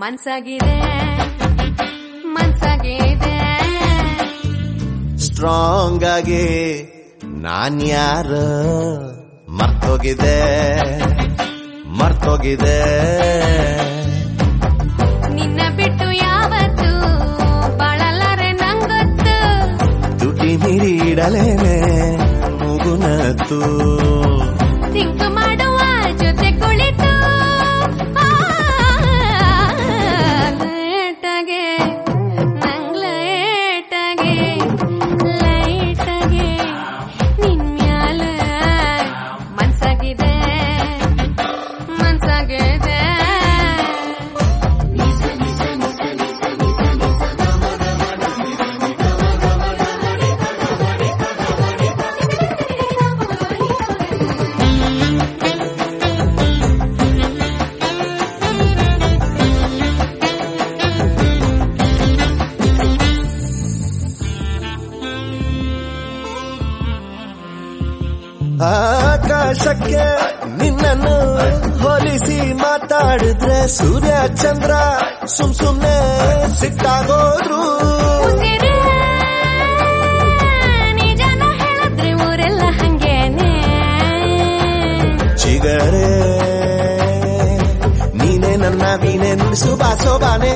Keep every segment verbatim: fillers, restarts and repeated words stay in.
ಮನ್ಸಾಗಿದೆ ಮನ್ಸಾಗಿದೆ strong ಆಗಿ ನಾನ್ಯಾರ ಮರ್ತೋಗಿದೆ ಮರ್ತೋಗಿದೆ ನಿನ್ನ ಬಿಟ್ಟು ಯಾವತ್ತು ಬಾಳಲಾರೆ ನಂಗೊತ್ತು ತುಟಿ ಮೀರಿ ಇಡಲೇನೆ ಮುಗುನತ್ತು ಥಿಂಕ್ ಮಾಡುವ ಜೊತೆ ಕುಳಿತು ಲೇಟಾಗೆ ನಂಗ್ ಲೇಟಾಗೆ ಲೈಟಾಗೆ ನಿನ್ ಮ್ಯಾಲ ಮನ್ಸಾಗಿದೆ ಮನ್ಸಾಗಿದೆ ಆಕಾಶಕ್ಕೆ ನಿನ್ನನ್ನು ಹೋಲಿಸಿ ಮಾತಾಡಿದ್ರೆ ಸೂರ್ಯ ಚಂದ್ರ ಸುಮ್ ಸುಮ್ನೆ ಸಿಟ್ಟಾಗೋದ್ರು ಉಸಿರೇ ನಿಜನ ಹೇಳಿದ್ರೆ ಊರೆಲ್ಲ ಹಂಗೇನೆ ಚಿಗರೆ ನೀನೆ ನನ್ನ ವೀಣೆ ನುಡಿಸು ಬಾಸೋಬಾನೆ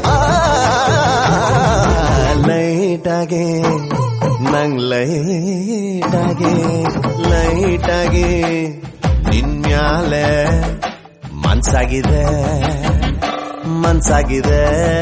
ಲೈಟಾಗೆ ನಂಗ್ ಲೈಟಾಗೆ ಲೈಟಾಗೆ ನಿನ್ಮ್ಯಾಲೆ ಮನ್ಸಾಗಿದೆ ಮನ್ಸಾಗಿದೆ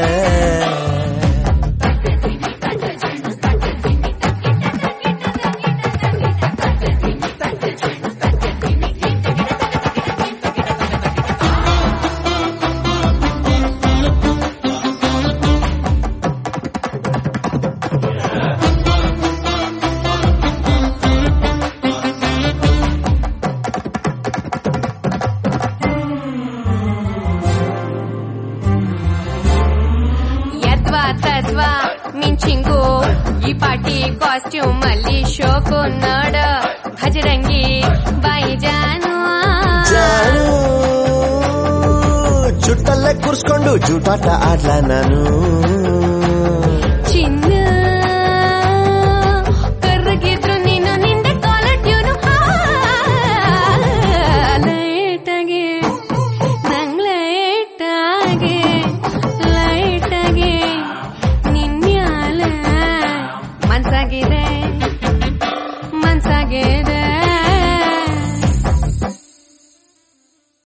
ತದ್ವಾ ಮಿಂಚಿಂಗು ಈ ಪಾಟಿ ಕಾಸ್ಟ್ಯೂಮ್ ಅಲ್ಲಿ ಶೋಕು ನೋಡ ಭಜರಂಗಿ ಬಾಯಿ ಜಾನು ಜಾನು ಜುಟ್ಟಲ್ಲೇ ಕೂರ್ಸ್ಕೊಂಡು ಜೂಟಾಟ ಆಡ್ಲ ನಾನು